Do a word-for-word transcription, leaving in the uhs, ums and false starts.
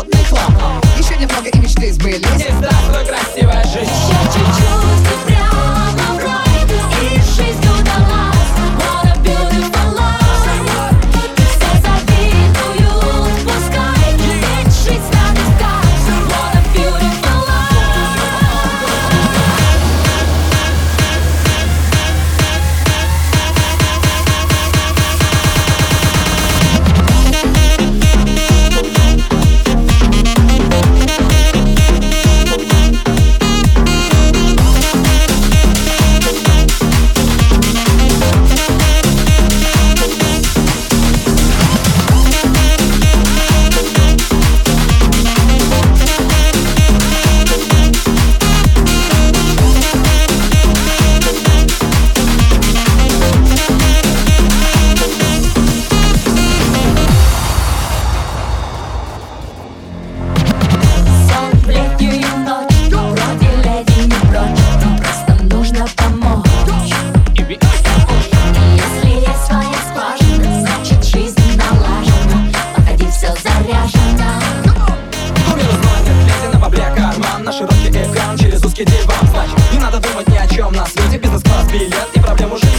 модный хлам. Еще немного и мечты сбылись. И здравствуй, красивая жизнь. Еще чуть-чуть и прямо в рай, и жизнь удалась. What a beautiful life. Все завидуют, пускай, ведь жизнь надо искать. What a beautiful life. Широкий экран через узкий диван. Значит, не надо думать ни о чем на свете. Бизнес-класс, билет и проблем уже